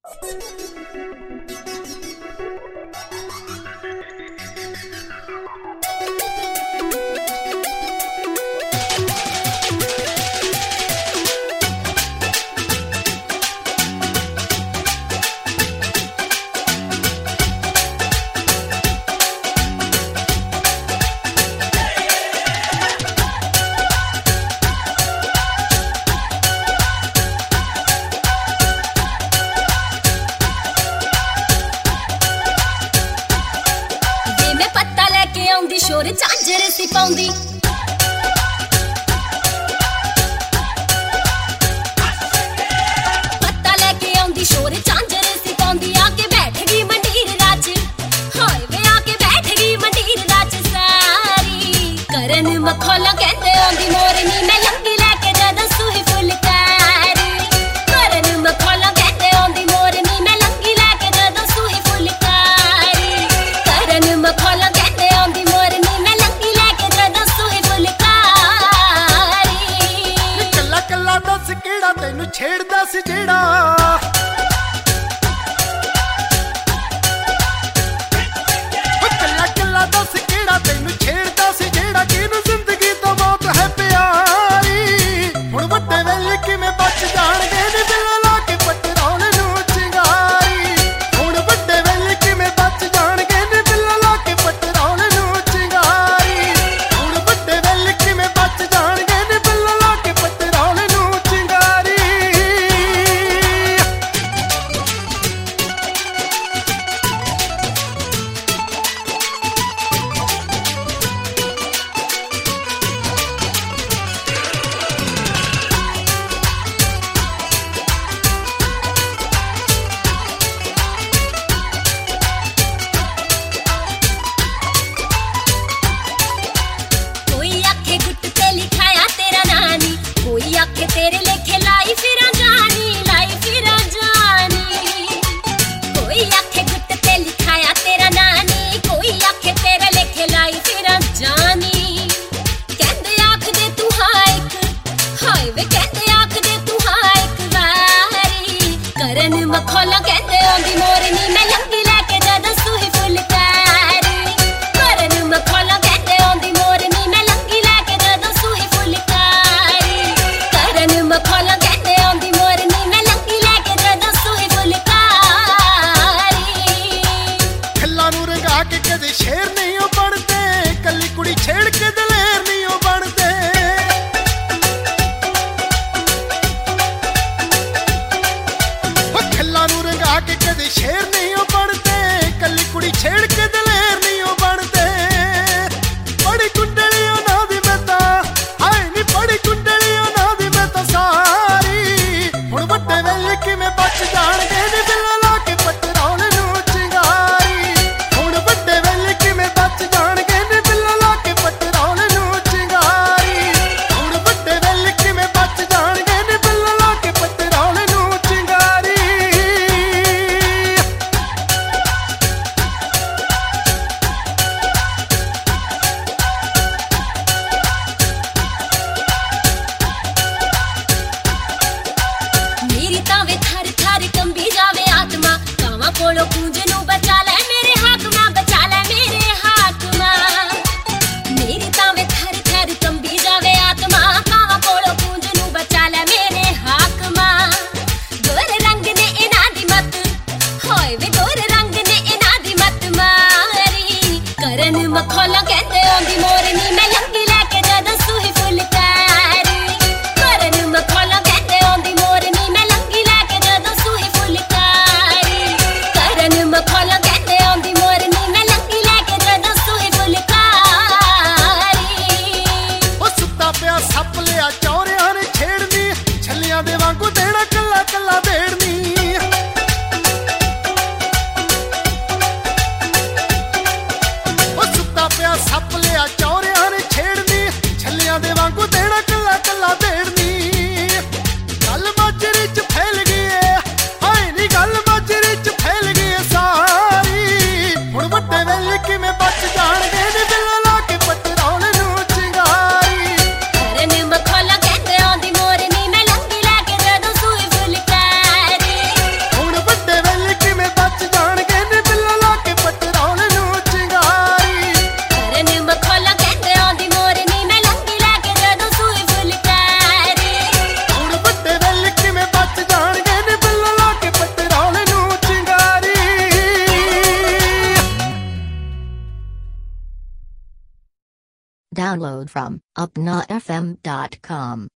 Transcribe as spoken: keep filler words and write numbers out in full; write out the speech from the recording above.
शोर झांझर सी पाउंदी पत्ता लेके आउंदी शोर झांझर सी पाउंदी आके बैठ गई मंडीर राज हाय वे आके बैठ गई मंडीर राज सारी करन मखौला कहंदे आउंदी मोरनी मैं लंगी लेके जदा सूही फुलकारी करन मखौला कहंदे आउंदी मोरनी मैं लंगी लेके जदा सूही फुलकारी करन मखौला कहंदे आउंदी केड़ा तेनू छेड़दा सी जेड़ा कल्ला कल्ला दस केड़ा तेनू छेड़दा सी जेड़ा किनू जिंदगी तो मौत है प्यारी हुण वड्डे वेले किवें बच जाणगे नी दिल ला के पटरोल नू चिंगारी हुण वड्डे वेले किवें बच जाणगे नी दिल ला के पटरोल नू चिंगारी हुण वड्डे वेले किवें बच जाणगे नी दिल ला के पटरोल नू तेरे लेखे लाई फिरा जानी लाई फिरा जानी कोई आखे गुट ते लिखाया तेरा नानी कोई आखे तेरे लेखे लाई फिरा जानी कहंदे आख दे तू हाँ एक हाय वे कहंदे आख दे तू हाँ एक वारी करन मखौला कहंदे आंदी मोरनी मैं लंगी लेके जदा सूही फुलकारी करन मखौला कहंदे आंदी मोरनी मैं लंगी लेके जदा सूही फुलकारी मखौला कहंदे आंदी मोरनी मैं लंगी लेके जदा सूही फुलकारी खल्ला नू रंगा के कदे शेर नहीं हो बनदे कल्ली कुड़ी छेड़ के दलेर नहीं हो बनदे खल्ला नू रंगा के कदे शेर नहीं हो बनदे कल्ली कुड़ी छेड़ के दलेर नहीं हो बनदे बड़ी कुंडलियों ना दी मैं तां हाय नी बड़ी कुंडलियों ना दी मैं तां सारी हुण वड्डे वेले किवें बच जाणगे नी दिल ला के पटरोल नू चिंगारी हुण वड्डे वेले किवें बच जाणगे नी दिल ला के पटरोल नू चिंगारी हुण वड्डे वेले किवें बच जाणगे नी दिल ला के पटरोल नू चिंगारी मेरी तावे थर थर कंबी जावे आत्मा कावा कोलो कूंज नू बचा ले मेरे हाकमा बचा ले मेरे हाकमा मेरी तावे थर थर कंबी जावे आत्मा कावा कोलो कूंज नू बचा ले मेरे हाकमा गोरे रंग ने इना दी मत होए वे गोरे रंग ने इना दी मत मारी करन मखौला कहंदे आंदी मोरनी मैं लंगी लेके जदा सूही फुलकारी करन मखौला कहंदे आंदी मोरनी मैं लंगी लेके जदा सूही फुलकारी करन Download from upnotfm dot com.